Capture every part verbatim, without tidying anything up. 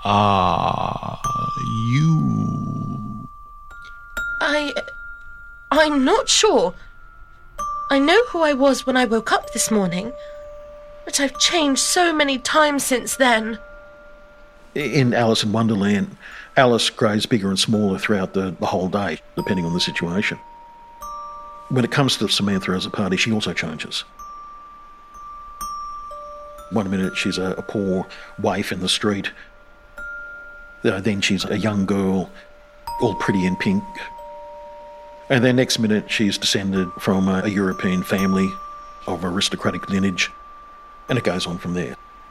Ah, you... I... I'm not sure. I know who I was when I woke up this morning, but I've changed so many times since then. In Alice in Wonderland, Alice grows bigger and smaller throughout the, the whole day, depending on the situation. When it comes to Samantha as a party, she also changes. One minute she's a, a poor waif in the street. Uh, then she's a young girl, all pretty in pink. And then next minute she's descended from a, a European family of aristocratic lineage. And it goes on from there.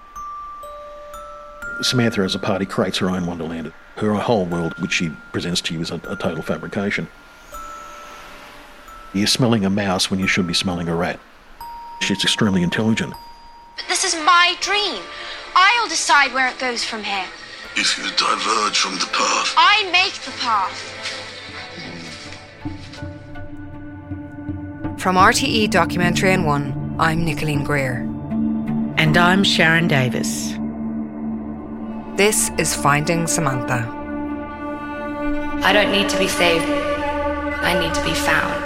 Samantha as a party creates her own Wonderland. Her whole world, which she presents to you, is a, a total fabrication. You're smelling a mouse when you should be smelling a rat. She's extremely intelligent. But this is my dream. I'll decide where it goes from here. If you diverge from the path, I make the path. From R T E Documentary N one, I'm Nicoline Greer. And I'm Sharon Davis. This is Finding Samantha. I don't need to be saved. I need to be found.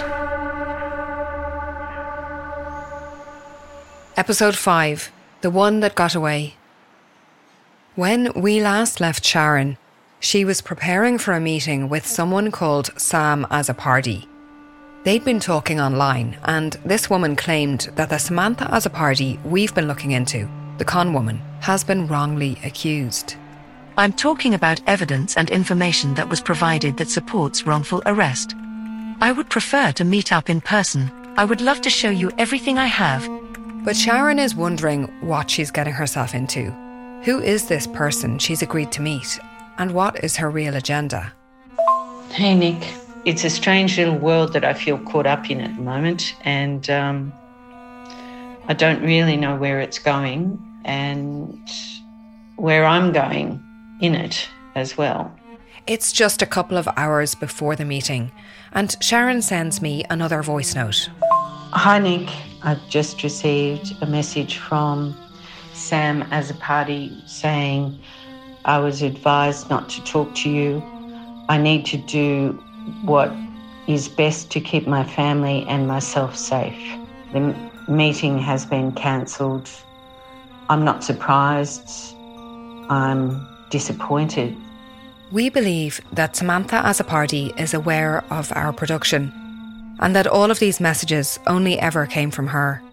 Episode five, The One That Got Away. When we last left Sharon, she was preparing for a meeting with someone called Sam Azzopardi. They'd been talking online, and this woman claimed that the Samantha Azzopardi we've been looking into, the con woman, has been wrongly accused. I'm talking about evidence and information that was provided that supports wrongful arrest. I would prefer to meet up in person. I would love to show you everything I have. But Sharon is wondering what she's getting herself into. Who is this person she's agreed to meet? And what is her real agenda? Hey, Nick. It's a strange little world that I feel caught up in at the moment, and um, I don't really know where it's going and where I'm going in it as well. It's just a couple of hours before the meeting, and Sharon sends me another voice note. Hi, Nick. I've just received a message from Sam Azzopardi saying I was advised not to talk to you. I need to do what is best to keep my family and myself safe. The m- meeting has been cancelled. I'm not surprised. I'm disappointed. We believe that Samantha Azzopardi is aware of our production and that all of these messages only ever came from her.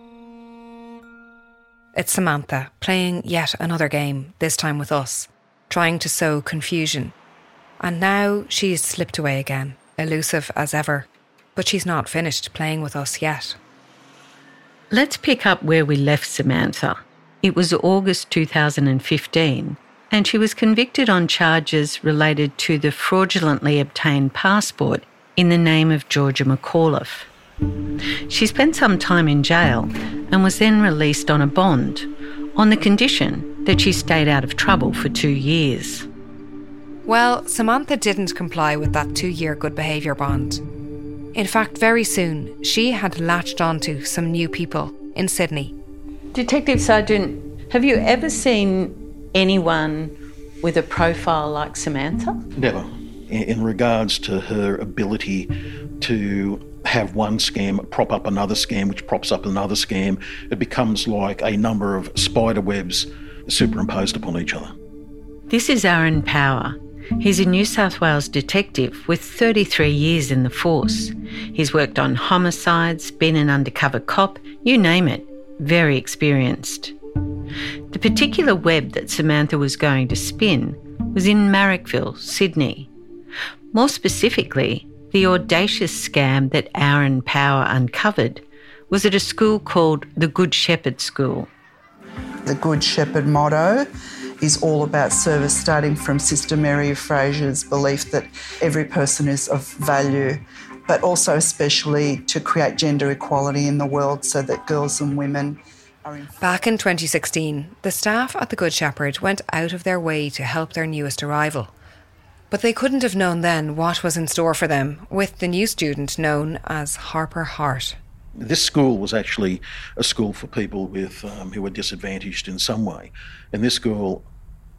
It's Samantha playing yet another game, this time with us, trying to sow confusion. And now she's slipped away again, elusive as ever. But she's not finished playing with us yet. Let's pick up where we left Samantha. It was August two thousand fifteen, and she was convicted on charges related to the fraudulently obtained passport in the name of Georgia McAuliffe. She spent some time in jail and was then released on a bond, on the condition that she stayed out of trouble for two years. Well, Samantha didn't comply with that two-year good behaviour bond. In fact, very soon, she had latched onto some new people in Sydney. Detective Sergeant, have you ever seen anyone with a profile like Samantha? Never. In regards to her ability to have one scam prop up another scam, which props up another scam, it becomes like a number of spider webs superimposed upon each other. This is Aaron Power. He's a New South Wales detective with thirty-three years in the force. He's worked on homicides, been an undercover cop, you name it, very experienced. The particular web that Samantha was going to spin was in Marrickville, Sydney. More specifically, the audacious scam that Aaron Power uncovered was at a school called the Good Shepherd School. The Good Shepherd motto is all about service, starting from Sister Mary of Fraser's belief that every person is of value, but also especially to create gender equality in the world so that girls and women are in... Back in twenty sixteen, the staff at the Good Shepherd went out of their way to help their newest arrival. But they couldn't have known then what was in store for them with the new student known as Harper Hart. This school was actually a school for people with um, who were disadvantaged in some way. And this school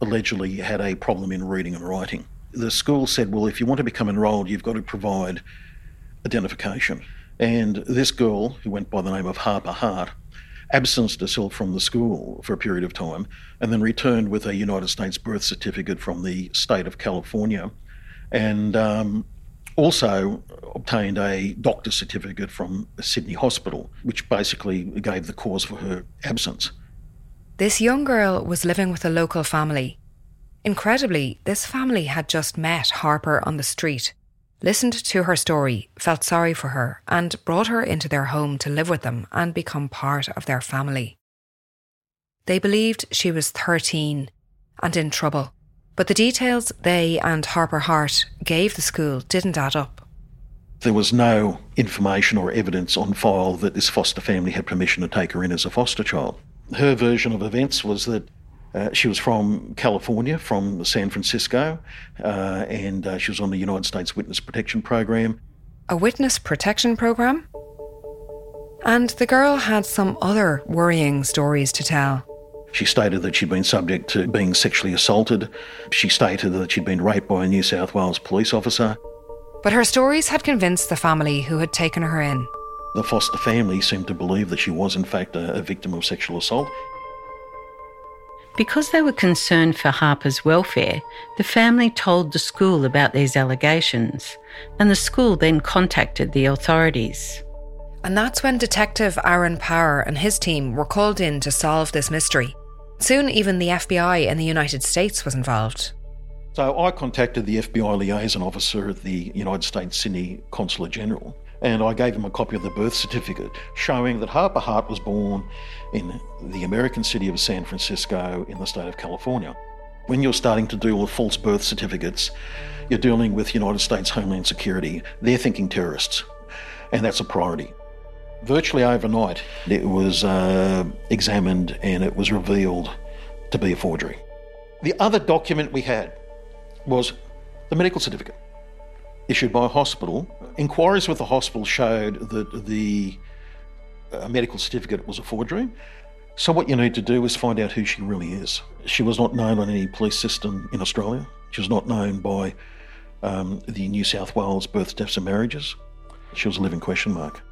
allegedly had a problem in reading and writing. The school said, well, if you want to become enrolled, you've got to provide identification. And this girl, who went by the name of Harper Hart, absenced herself from the school for a period of time and then returned with a United States birth certificate from the state of California, and um, also obtained a doctor's certificate from a Sydney hospital, which basically gave the cause for her absence. This young girl was living with a local family. Incredibly, this family had just met Harper on the street, listened to her story, felt sorry for her, and brought her into their home to live with them and become part of their family. They believed she was thirteen and in trouble, but the details they and Harper Hart gave the school didn't add up. There was no information or evidence on file that this foster family had permission to take her in as a foster child. Her version of events was that Uh, she was from California, from San Francisco, uh, and uh, she was on the United States Witness Protection Program. A witness protection program? And the girl had some other worrying stories to tell. She stated that she'd been subject to being sexually assaulted. She stated that she'd been raped by a New South Wales police officer. But her stories had convinced the family who had taken her in. The foster family seemed to believe that she was in fact a, a victim of sexual assault. Because they were concerned for Harper's welfare, the family told the school about these allegations, and the school then contacted the authorities. And that's when Detective Aaron Power and his team were called in to solve this mystery. Soon even the F B I in the United States was involved. So I contacted the F B I liaison officer at the United States Sydney Consulate General, and I gave him a copy of the birth certificate showing that Harper Hart was born in the American city of San Francisco in the state of California. When you're starting to deal with false birth certificates, you're dealing with United States Homeland Security. They're thinking terrorists, and that's a priority. Virtually overnight, it was uh, examined and it was revealed to be a forgery. The other document we had was the medical certificate issued by a hospital. Inquiries with the hospital showed that the uh, medical certificate was a forgery. So what you need to do is find out who she really is. She was not known on any police system in Australia. She was not known by um, the New South Wales Births, Deaths and Marriages. She was a living question mark.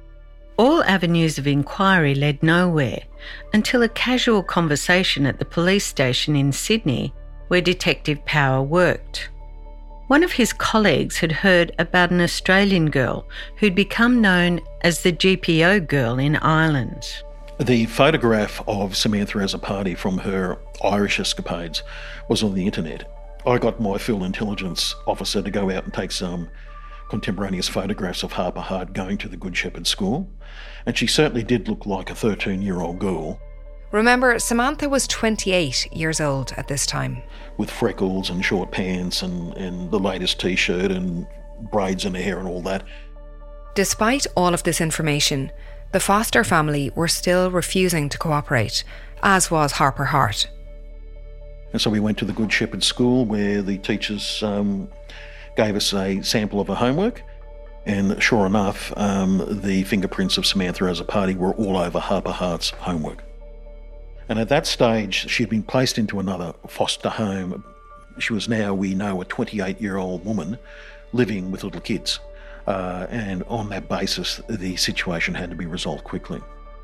All avenues of inquiry led nowhere until a casual conversation at the police station in Sydney where Detective Power worked. One of his colleagues had heard about an Australian girl who'd become known as the G P O girl in Ireland. The photograph of Samantha Azzopardi from her Irish escapades was on the internet. I got my field intelligence officer to go out and take some contemporaneous photographs of Harper Hart going to the Good Shepherd School, and she certainly did look like a thirteen-year-old girl. Remember, Samantha was twenty-eight years old at this time. With freckles and short pants and, and the latest T-shirt and braids in her hair and all that. Despite all of this information, the foster family were still refusing to cooperate, as was Harper Hart. And so we went to the Good Shepherd School where the teachers um, gave us a sample of her homework, and sure enough, um, the fingerprints of Samantha Azzopardi were all over Harper Hart's homework. And at that stage, she'd been placed into another foster home. She was now, we know, a twenty-eight-year-old woman living with little kids. Uh, and on that basis, the situation had to be resolved quickly.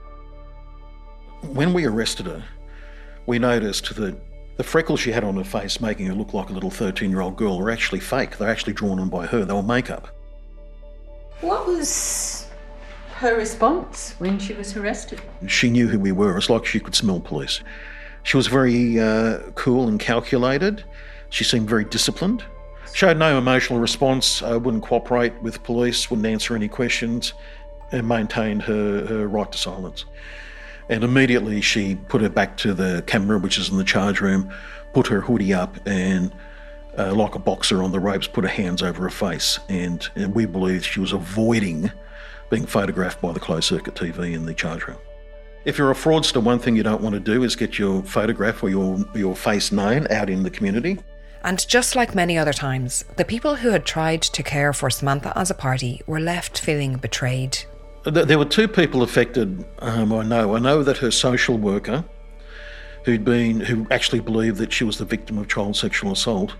When we arrested her, we noticed that the freckles she had on her face, making her look like a little thirteen-year-old girl, were actually fake. They're actually drawn on by her. They were makeup. What was her response when she was arrested? She knew who we were. It's like she could smell police. She was very uh, cool and calculated. She seemed very disciplined. Showed no emotional response, uh, wouldn't cooperate with police, wouldn't answer any questions, and maintained her, her right to silence. And immediately she put her back to the camera, which is in the charge room, put her hoodie up and, uh, like a boxer on the ropes, put her hands over her face. And, and we believe she was avoiding being photographed by the closed-circuit T V in the charge room. If you're a fraudster, one thing you don't want to do is get your photograph or your, your face known out in the community. And just like many other times, the people who had tried to care for Samantha Azzopardi were left feeling betrayed. There were two people affected, um, I know. I know that her social worker, who'd been, who actually believed that she was the victim of child sexual assault.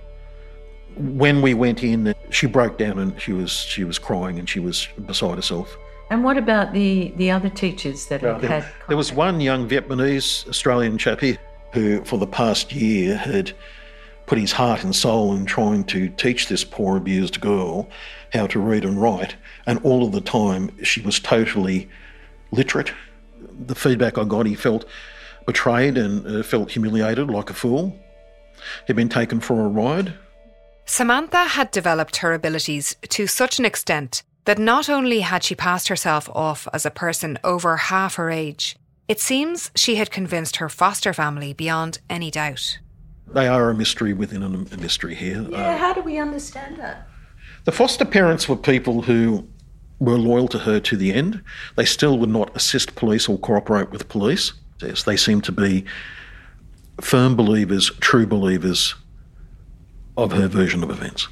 When we went in, she broke down and she was she was crying and she was beside herself. And what about the, the other teachers that Well, have there, had there was one young Vietnamese Australian chappie who, for the past year, had put his heart and soul in trying to teach this poor abused girl how to read and write, and all of the time she was totally literate. The feedback I got, he felt betrayed and uh, felt humiliated like a fool. He'd been taken for a ride. Samantha had developed her abilities to such an extent that not only had she passed herself off as a person over half her age, it seems she had convinced her foster family beyond any doubt. They are a mystery within a mystery here. Yeah, how do we understand that? The foster parents were people who were loyal to her to the end. They still would not assist police or cooperate with police. Yes, they seem to be firm believers, true believers of her version of events.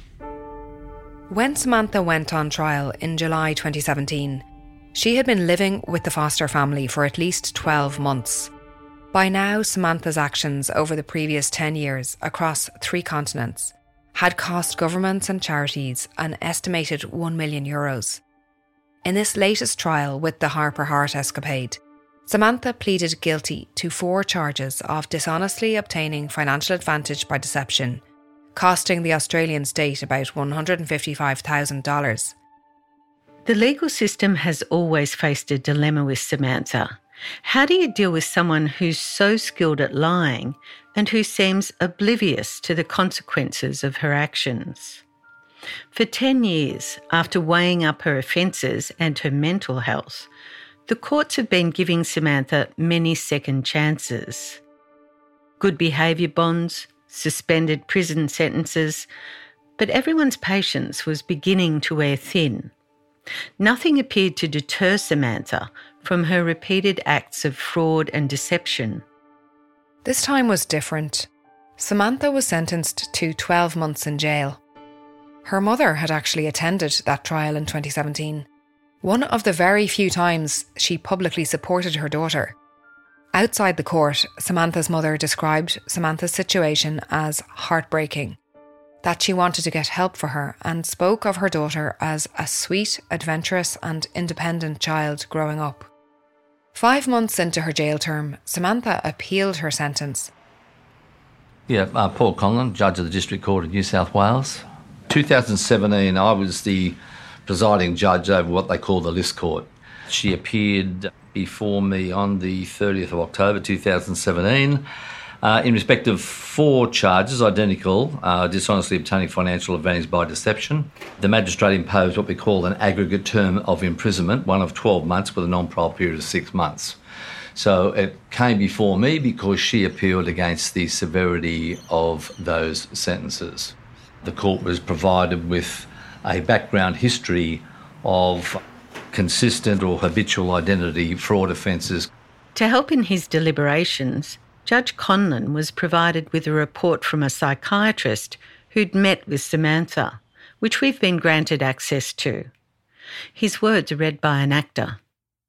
When Samantha went on trial in July twenty seventeen, she had been living with the foster family for at least twelve months. By now, Samantha's actions over the previous ten years across three continents had cost governments and charities an estimated one million euros. In this latest trial with the Harper Hart escapade, Samantha pleaded guilty to four charges of dishonestly obtaining financial advantage by deception, costing the Australian state about one hundred fifty-five thousand dollars. The legal system has always faced a dilemma with Samantha. How do you deal with someone who's so skilled at lying and who seems oblivious to the consequences of her actions? For ten years, after weighing up her offences and her mental health, the courts have been giving Samantha many second chances. Good behaviour bonds, suspended prison sentences, but everyone's patience was beginning to wear thin. Nothing appeared to deter Samantha from her repeated acts of fraud and deception. This time was different. Samantha was sentenced to twelve months in jail. Her mother had actually attended that trial in twenty seventeen, one of the very few times she publicly supported her daughter. Outside the court, Samantha's mother described Samantha's situation as heartbreaking, that she wanted to get help for her, and spoke of her daughter as a sweet, adventurous and independent child growing up. Five months into her jail term, Samantha appealed her sentence. Yeah, uh, Paul Conlon, Judge of the District Court of New South Wales. twenty seventeen, I was the presiding judge over what they call the list court. She appeared before me on the thirtieth of October two thousand seventeen uh, in respect of four charges, identical, uh, dishonestly obtaining financial advantage by deception. The magistrate imposed what we call an aggregate term of imprisonment, one of twelve months with a non-parole period of six months. So it came before me because she appealed against the severity of those sentences. The court was provided with a background history of consistent or habitual identity fraud offences. To help in his deliberations, Judge Conlon was provided with a report from a psychiatrist who'd met with Samantha, which we've been granted access to. His words are read by an actor.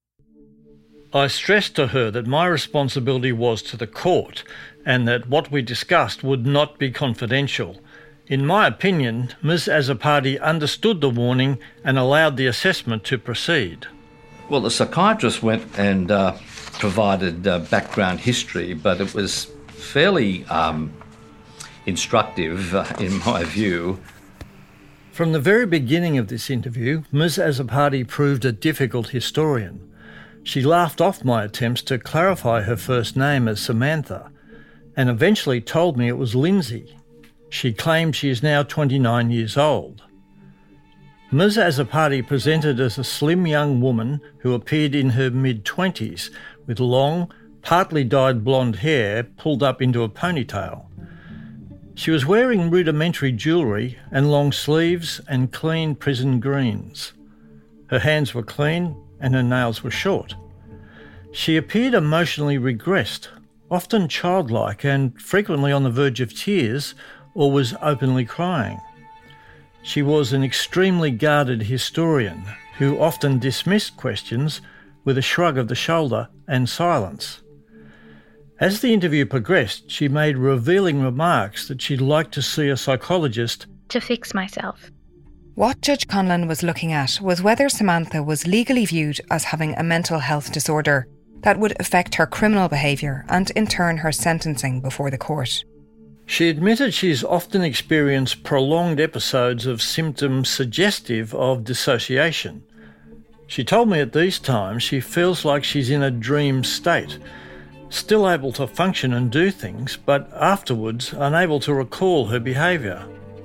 I stressed to her that my responsibility was to the court and that what we discussed would not be confidential. In my opinion, Miz Azzopardi understood the warning and allowed the assessment to proceed. Well, the psychiatrist went and uh, provided uh, background history, but it was fairly um, instructive, uh, in my view. From the very beginning of this interview, Miz Azzopardi proved a difficult historian. She laughed off my attempts to clarify her first name as Samantha and eventually told me it was Lindsay. She claimed she is now twenty-nine years old. Miz Azzopardi presented as a slim young woman who appeared in her mid-twenties with long, partly dyed blonde hair pulled up into a ponytail. She was wearing rudimentary jewellery and long sleeves and clean prison greens. Her hands were clean and her nails were short. She appeared emotionally regressed, often childlike and frequently on the verge of tears, or was openly crying. She was an extremely guarded historian who often dismissed questions with a shrug of the shoulder and silence. As the interview progressed, she made revealing remarks that she'd like to see a psychologist to fix myself. What Judge Conlon was looking at was whether Samantha was legally viewed as having a mental health disorder that would affect her criminal behaviour and in turn her sentencing before the court. She admitted she's often experienced prolonged episodes of symptoms suggestive of dissociation. She told me at these times she feels like she's in a dream state, still able to function and do things, but afterwards unable to recall her behaviour.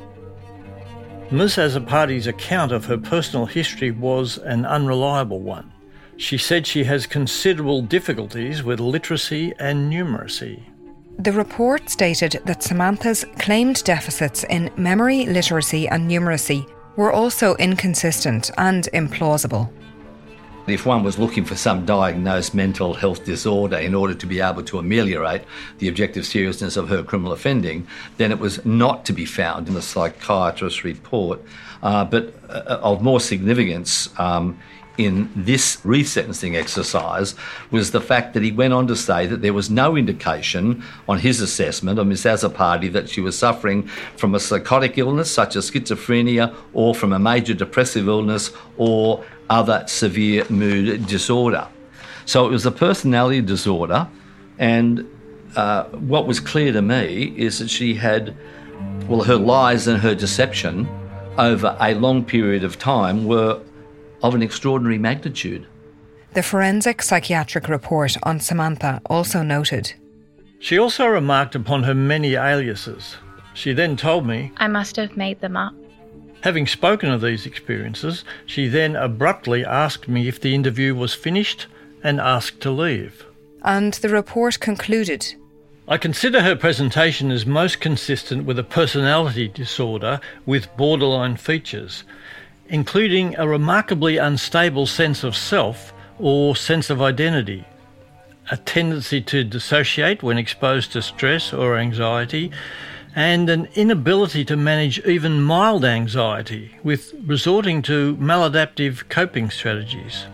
Miz Azzopardi's account of her personal history was an unreliable one. She said she has considerable difficulties with literacy and numeracy. The report stated that Samantha's claimed deficits in memory, literacy and numeracy were also inconsistent and implausible. If one was looking for some diagnosed mental health disorder in order to be able to ameliorate the objective seriousness of her criminal offending, then it was not to be found in the psychiatrist's report. Uh, but uh, of more significance um, in this resentencing exercise was the fact that he went on to say that there was no indication on his assessment of Miz Azzopardi that she was suffering from a psychotic illness such as schizophrenia or from a major depressive illness or other severe mood disorder. So it was a personality disorder, and uh, what was clear to me is that she had, well, her lies and her deception over a long period of time were of an extraordinary magnitude. The forensic psychiatric report on Samantha also noted. She also remarked upon her many aliases. She then told me, I must have made them up. Having spoken of these experiences, she then abruptly asked me if the interview was finished and asked to leave. And the report concluded, I consider her presentation as most consistent with a personality disorder with borderline features, including a remarkably unstable sense of self or sense of identity, a tendency to dissociate when exposed to stress or anxiety, and an inability to manage even mild anxiety, with resorting to maladaptive coping strategies.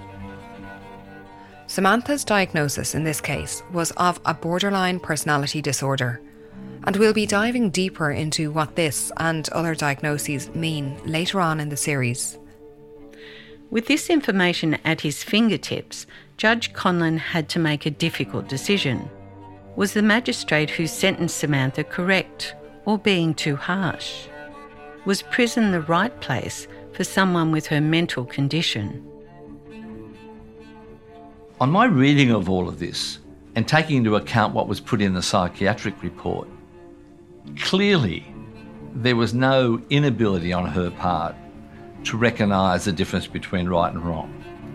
Samantha's diagnosis in this case was of a borderline personality disorder, and we'll be diving deeper into what this and other diagnoses mean later on in the series. With this information at his fingertips, Judge Conlon had to make a difficult decision. Was the magistrate who sentenced Samantha correct, or being too harsh? Was prison the right place for someone with her mental condition? On my reading of all of this, and taking into account what was put in the psychiatric report, clearly there was no inability on her part to recognise the difference between right and wrong.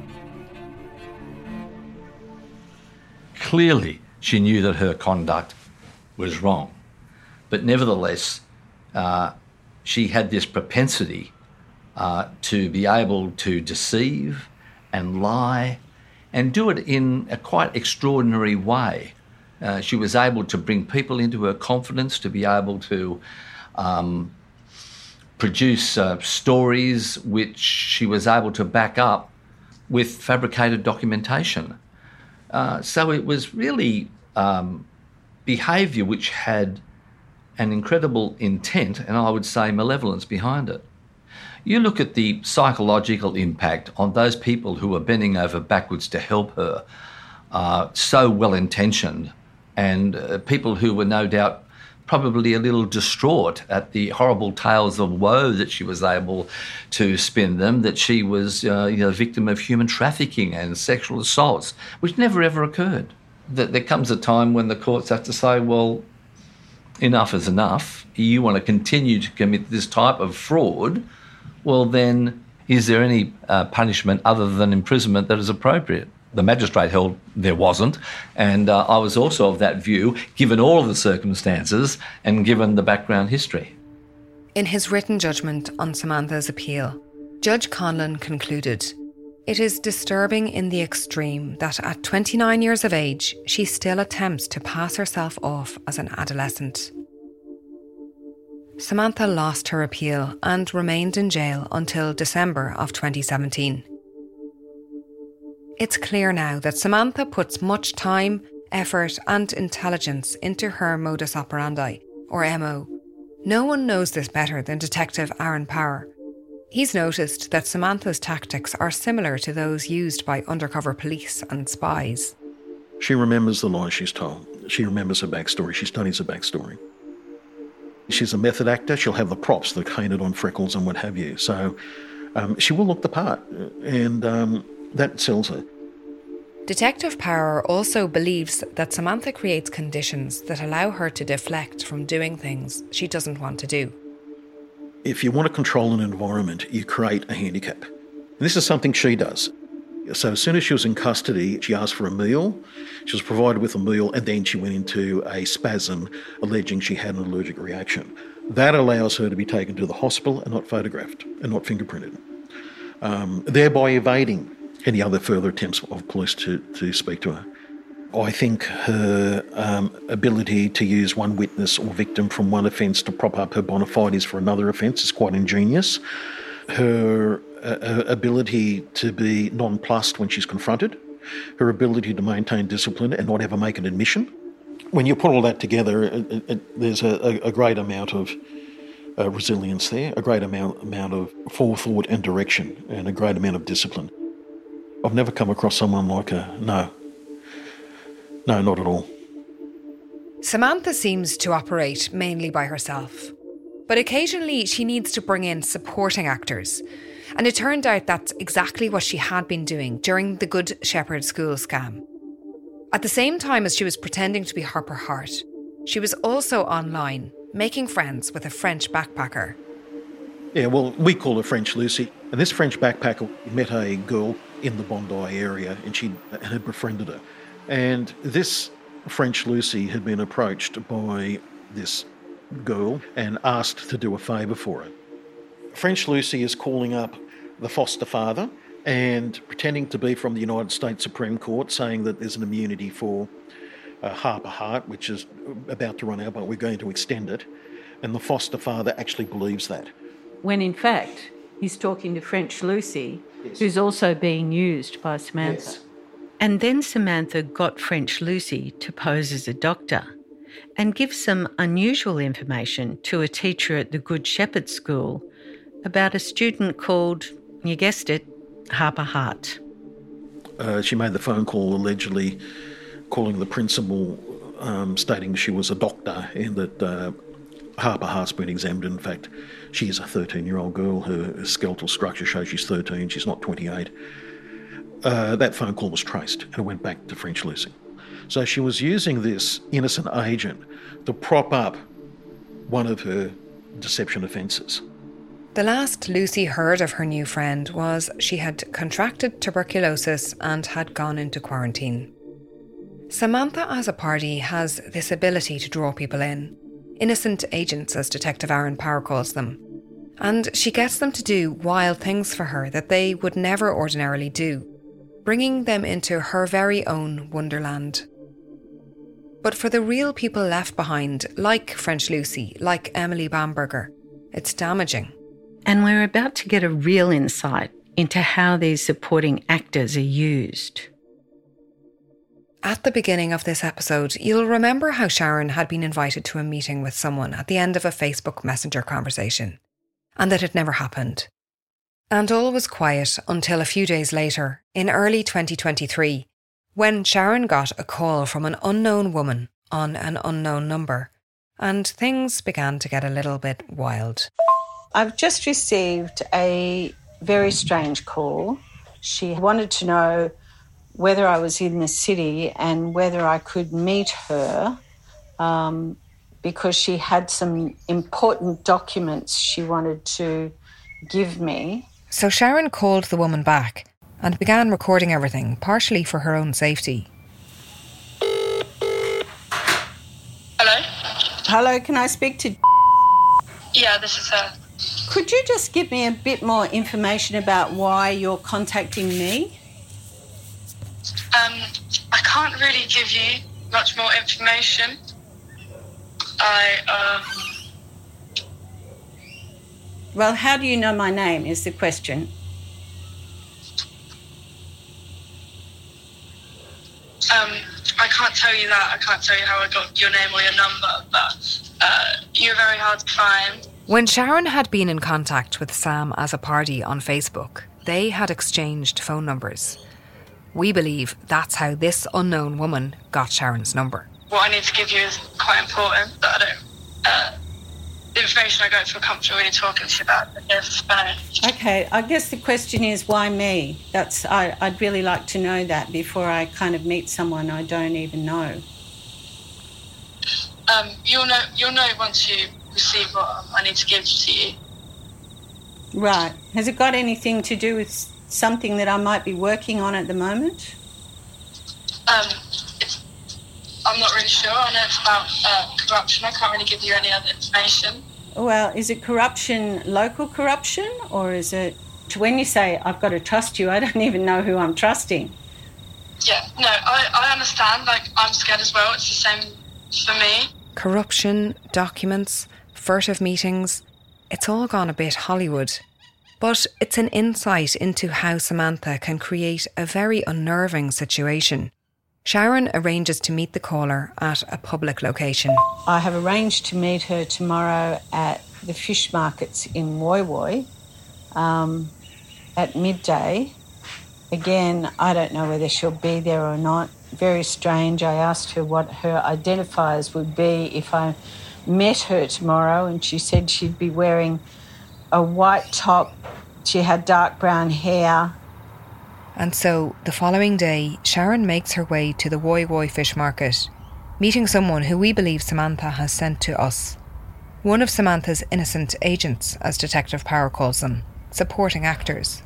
Clearly she knew that her conduct was wrong. But nevertheless, uh, she had this propensity uh, to be able to deceive and lie and do it in a quite extraordinary way. Uh, she was able to bring people into her confidence, to be able to um, produce uh, stories which she was able to back up with fabricated documentation. Uh, so it was really um, behaviour which had an incredible intent, and I would say malevolence behind it. You look at the psychological impact on those people who were bending over backwards to help her, uh, so well-intentioned, and uh, people who were no doubt probably a little distraught at the horrible tales of woe that she was able to spin them, that she was uh, you know, a victim of human trafficking and sexual assaults, which never ever occurred. That there comes a time when the courts have to say, well, enough is enough. You want to continue to commit this type of fraud, well then, is there any uh, punishment other than imprisonment that is appropriate? The magistrate held there wasn't, and uh, I was also of that view, given all of the circumstances and given the background history. In his written judgment on Samantha's appeal, Judge Conlon concluded, "It is disturbing in the extreme that at twenty-nine years of age, she still attempts to pass herself off as an adolescent." Samantha lost her appeal and remained in jail until December of twenty seventeen. It's clear now that Samantha puts much time, effort and intelligence into her modus operandi, or M O. No one knows this better than Detective Aaron Power. He's noticed that Samantha's tactics are similar to those used by undercover police and spies. She remembers the lies she's told. She remembers her backstory. She studies her backstory. She's a method actor. She'll have the props, the painted on freckles and what have you. So um, she will look the part, and um, that sells her. Detective Power also believes that Samantha creates conditions that allow her to deflect from doing things she doesn't want to do. If you want to control an environment, you create a handicap. And this is something she does. So as soon as she was in custody, she asked for a meal. She was provided with a meal, and then she went into a spasm, alleging she had an allergic reaction. That allows her to be taken to the hospital and not photographed and not fingerprinted, um, thereby evading any other further attempts of police to, to speak to her. I think her um, ability to use one witness or victim from one offence to prop up her bona fides for another offence is quite ingenious. Her uh, ability to be nonplussed when she's confronted, her ability to maintain discipline and not ever make an admission. When you put all that together, it, it, there's a, a great amount of uh, resilience there, a great amount, amount of forethought and direction, and a great amount of discipline. I've never come across someone like her, no. No, not at all. Samantha seems to operate mainly by herself, but occasionally she needs to bring in supporting actors. And it turned out that's exactly what she had been doing during the Good Shepherd school scam. At the same time as she was pretending to be Harper Hart, she was also online, making friends with a French backpacker. Yeah, well, we call her French Lucy. And this French backpacker met a girl in the Bondi area, and she had befriended her. And this French Lucy had been approached by this girl and asked to do a favour for her. French Lucy is calling up the foster father and pretending to be from the United States Supreme Court, saying that there's an immunity for uh, Harper Hart, which is about to run out, but we're going to extend it. And the foster father actually believes that. When in fact, he's talking to French Lucy, yes, who's also being used by Samantha. Yes. And then Samantha got French Lucy to pose as a doctor and give some unusual information to a teacher at the Good Shepherd School about a student called, you guessed it, Harper Hart. Uh, she made the phone call allegedly calling the principal, um, stating she was a doctor and that uh, Harper Hart's been examined. In fact, she is a thirteen-year-old girl. Her skeletal structure shows she's thirteen, she's not twenty-eight. Uh, that phone call was traced and it went back to French Lucy. So she was using this innocent agent to prop up one of her deception offences. The last Lucy heard of her new friend was she had contracted tuberculosis and had gone into quarantine. Samantha Azzopardi has this ability to draw people in, innocent agents as Detective Aaron Power calls them, and she gets them to do wild things for her that they would never ordinarily do, bringing them into her very own wonderland. But for the real people left behind, like French Lucy, like Emily Bamberger, it's damaging. And we're about to get a real insight into how these supporting actors are used. At the beginning of this episode, you'll remember how Sharon had been invited to a meeting with someone at the end of a Facebook Messenger conversation, and that it never happened. And all was quiet until a few days later, in early twenty twenty-three, when Sharon got a call from an unknown woman on an unknown number, and things began to get a little bit wild. I've just received a very strange call. She wanted to know whether I was in the city and whether I could meet her um, because she had some important documents she wanted to give me. So Sharon called the woman back and began recording everything, partially for her own safety. Hello? Hello, can I speak to... Yeah, this is her. Could you just give me a bit more information about why you're contacting me? Um, I can't really give you much more information. I, um... Well, how do you know my name is the question. Um, I can't tell you that. I can't tell you how I got your name or your number, but uh, you're very hard to find. When Sharon had been in contact with Sam Azzopardi on Facebook, they had exchanged phone numbers. We believe that's how this unknown woman got Sharon's number. What I need to give you is quite important, that I don't... Uh, the information I don't feel comfortable really talking to you about. Yes, okay, I guess the question is, why me? That's I, I'd really like to know that before I kind of meet someone I don't even know. Um, you'll know. You'll know once you receive what I need to give to you. Right. Has it got anything to do with something that I might be working on at the moment? Um, it's, I'm not really sure. I know it's about uh, corruption. I can't really give you any other information. Well, is it corruption, local corruption, or is it... When you say, I've got to trust you, I don't even know who I'm trusting. Yeah, no, I, I understand. Like, I'm scared as well. It's the same for me. Corruption, documents, furtive meetings... It's all gone a bit Hollywood. But it's an insight into how Samantha can create a very unnerving situation. Sharon arranges to meet the caller at a public location. I have arranged to meet her tomorrow at the fish markets in Woy Woy um, at midday. Again, I don't know whether she'll be there or not. Very strange. I asked her what her identifiers would be if I met her tomorrow, and she said she'd be wearing a white top. She had dark brown hair. And so, the following day, Sharon makes her way to the Woy Woy fish market, meeting someone who we believe Samantha has sent to us. One of Samantha's innocent agents, as Detective Power calls them, supporting actors.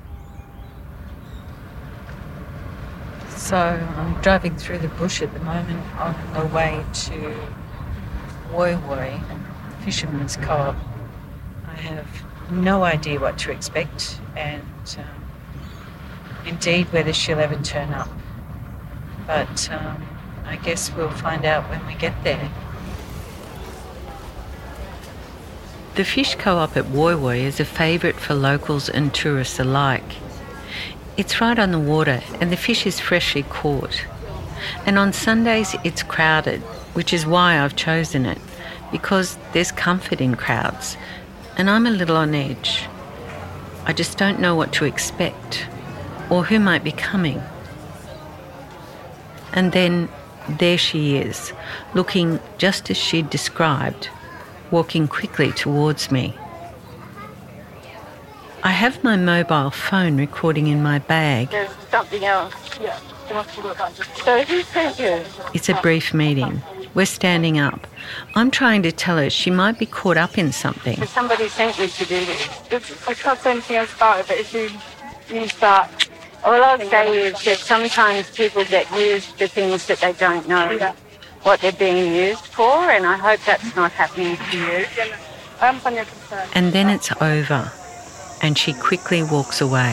So, I'm driving through the bush at the moment on the way to Woy Woy Fisherman's Co-op. I have no idea what to expect, and um, indeed whether she'll ever turn up. But um, I guess we'll find out when we get there. The fish co-op at Woy Woy is a favourite for locals and tourists alike. It's right on the water and the fish is freshly caught. And on Sundays it's crowded, which is why I've chosen it, because there's comfort in crowds, and I'm a little on edge. I just don't know what to expect, or who might be coming. And then there she is, looking just as she'd described, walking quickly towards me. I have my mobile phone recording in my bag. There's something else. Yeah. So who sent you? It's a brief meeting. We're standing up. I'm trying to tell her she might be caught up in something. Somebody sent me to do this. I can't say anything else about it, but if you, you start... All I'll say is that sometimes people get used for things that they don't know yeah. what they're being used for, and I hope that's not happening to you. And then it's over, and she quickly walks away.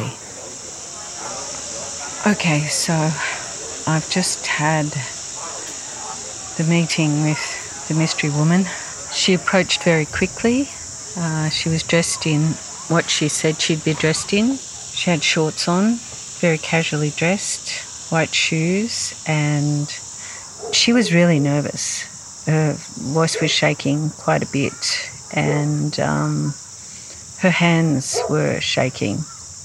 Okay, so I've just had the meeting with the mystery woman. She approached very quickly. Uh, she was dressed in what she said she'd be dressed in. She had shorts on, very casually dressed, white shoes, and she was really nervous. Her voice was shaking quite a bit, and um, her hands were shaking.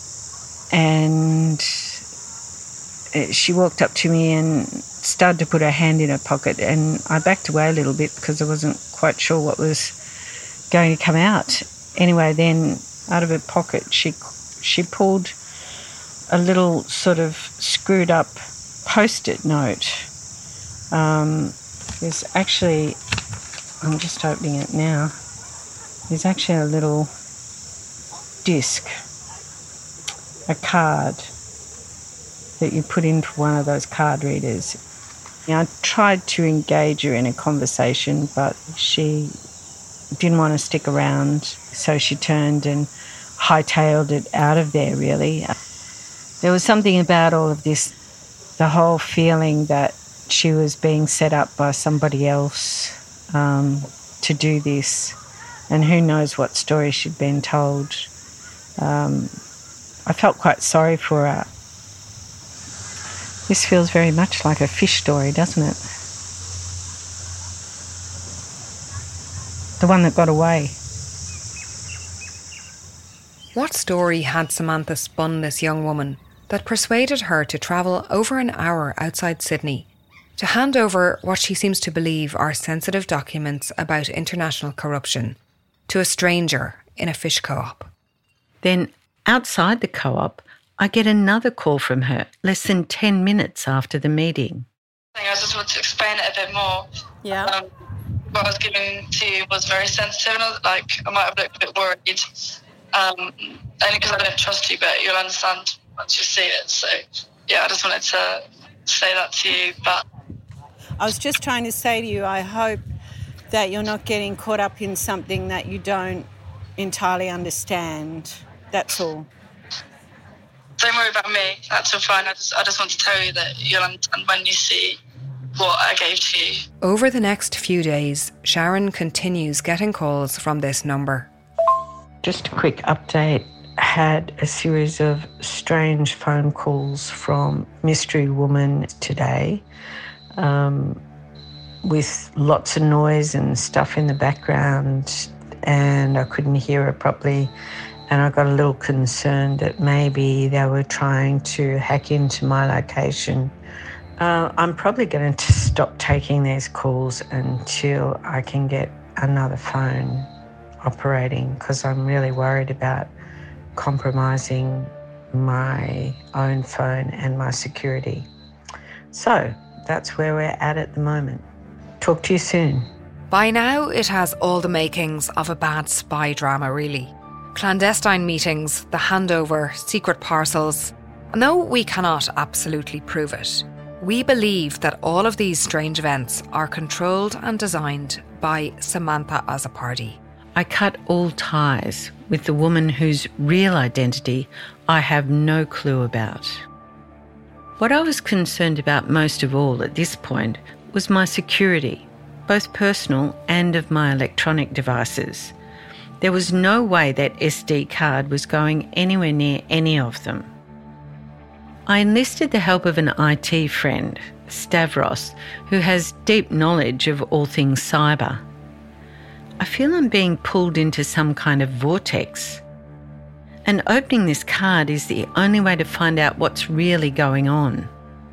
And she walked up to me and started to put her hand in her pocket, and I backed away a little bit because I wasn't quite sure what was going to come out. Anyway, then out of her pocket she she pulled a little sort of screwed up post-it note. Um, there's actually, I'm just opening it now, there's actually a little disc, a card that you put into one of those card readers. Now, I tried to engage her in a conversation, but she didn't want to stick around, so she turned and hightailed it out of there, really. There was something about all of this, the whole feeling that she was being set up by somebody else um, to do this, and who knows what story she'd been told. Um, I felt quite sorry for her. This feels very much like a fish story, doesn't it? The one that got away. What story had Samantha spun this young woman that persuaded her to travel over an hour outside Sydney to hand over what she seems to believe are sensitive documents about international corruption to a stranger in a fish co-op? Then, outside the co-op, I get another call from her less than ten minutes after the meeting. I just want to explain it a bit more. Yeah. Um, what I was giving to you was very sensitive, and I was, like I might have looked a bit worried, um, only because I don't trust you, but you'll understand once you see it. So, yeah, I just wanted to say that to you. But I was just trying to say to you, I hope that you're not getting caught up in something that you don't entirely understand. That's all. Don't worry about me. That's all fine. I just, I just want to tell you that you'll understand when you see what I gave to you. Over the next few days, Sharon continues getting calls from this number. Just a quick update. Had a series of strange phone calls from Mystery Woman today, um, with lots of noise and stuff in the background, and I couldn't hear her properly. And I got a little concerned that maybe they were trying to hack into my location. Uh, I'm probably going to stop taking these calls until I can get another phone operating, because I'm really worried about compromising my own phone and my security. So that's where we're at at the moment. Talk to you soon. By now, it has all the makings of a bad spy drama, really. Clandestine meetings, the handover, secret parcels. And though we cannot absolutely prove it, we believe that all of these strange events are controlled and designed by Samantha Azzopardi. I cut all ties with the woman whose real identity I have no clue about. What I was concerned about most of all at this point was my security, both personal and of my electronic devices. There was no way that S D card was going anywhere near any of them. I enlisted the help of an I T friend, Stavros, who has deep knowledge of all things cyber. I feel I'm being pulled into some kind of vortex. And opening this card is the only way to find out what's really going on.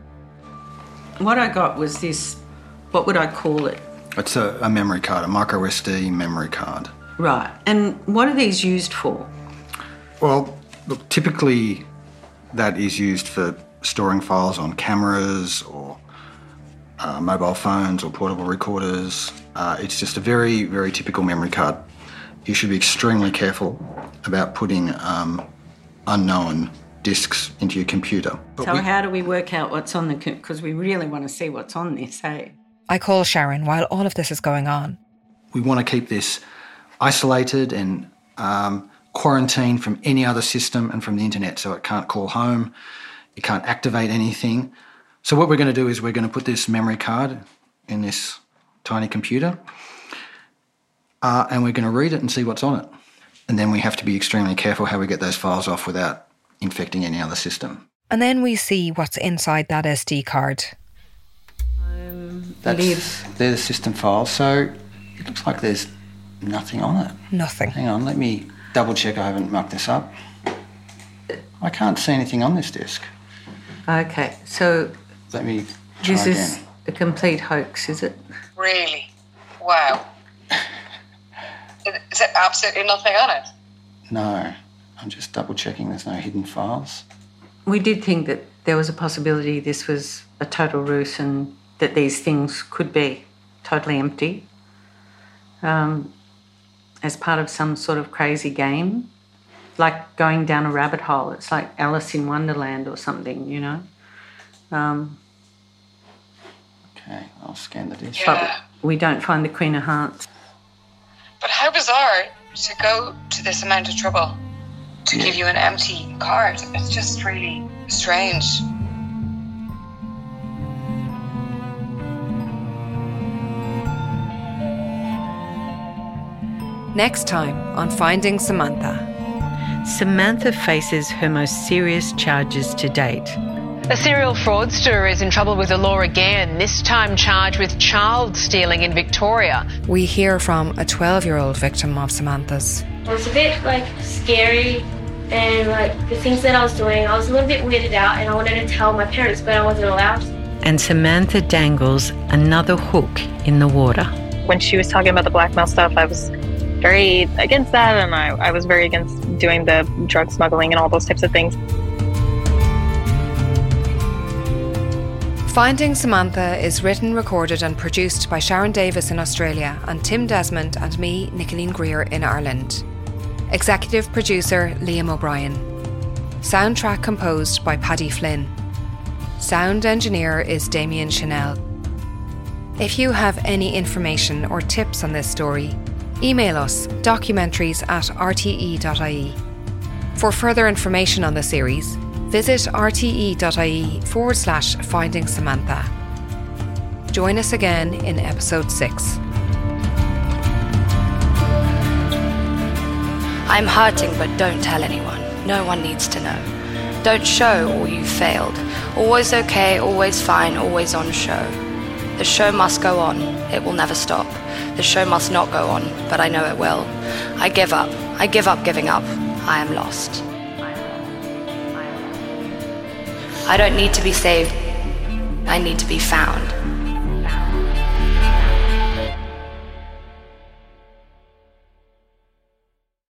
What I got was this, what would I call it? It's a, a memory card, a micro S D memory card. Right. And what are these used for? Well, look, typically that is used for storing files on cameras or uh, mobile phones or portable recorders. Uh, it's just a very, very typical memory card. You should be extremely careful about putting um, unknown disks into your computer. But so we, how do we work out what's on the... Because we really want to see what's on this, hey? I call Sharon while all of this is going on. We want to keep this isolated and um, quarantined from any other system and from the internet, so it can't call home, it can't activate anything. So what we're going to do is we're going to put this memory card in this tiny computer uh, and we're going to read it and see what's on it. And then we have to be extremely careful how we get those files off without infecting any other system. And then we see what's inside that S D card. Um, That's, they're the system files, so it looks like there's nothing on it. Nothing. Hang on, let me double check I haven't mucked this up. I can't see anything on this disk. Okay, so Let me try this again. is a complete hoax, is it? Really? Wow. Is there absolutely nothing on it? No, I'm just double checking there's no hidden files. We did think that there was a possibility this was a total ruse and that these things could be totally empty um, as part of some sort of crazy game, like going down a rabbit hole. It's like Alice in Wonderland or something, you know. Um, Okay, I'll scan the disk. But we don't find the Queen of Hearts. But how bizarre to go to this amount of trouble to Yeah. give you an empty card. It's just really strange. Next time on Finding Samantha. Samantha faces her most serious charges to date. A serial fraudster is in trouble with the law again, this time charged with child stealing in Victoria. We hear from a twelve-year-old victim of Samantha's. It was a bit, like, scary, and, like, the things that I was doing, I was a little bit weirded out, and I wanted to tell my parents, but I wasn't allowed. And Samantha dangles another hook in the water. When she was talking about the blackmail stuff, I was very against that, and I, I was very against doing the drug smuggling and all those types of things. Finding Samantha is written, recorded and produced by Sharon Davis in Australia and Tim Desmond and me, Nicoline Greer, in Ireland. Executive producer Liam O'Brien. Soundtrack composed by Paddy Flynn. Sound engineer is Damien Chanel. If you have any information or tips on this story, email us documentaries at r t e dot i e. For further information on the series, visit rte.ie forward slash finding Samantha. Join us again in episode six. I'm hurting, but don't tell anyone. No one needs to know. Don't show all you've failed. Always okay, always fine, always on show. The show must go on. It will never stop. The show must not go on, but I know it will. I give up. I give up giving up. I am lost. I don't need to be saved. I need to be found.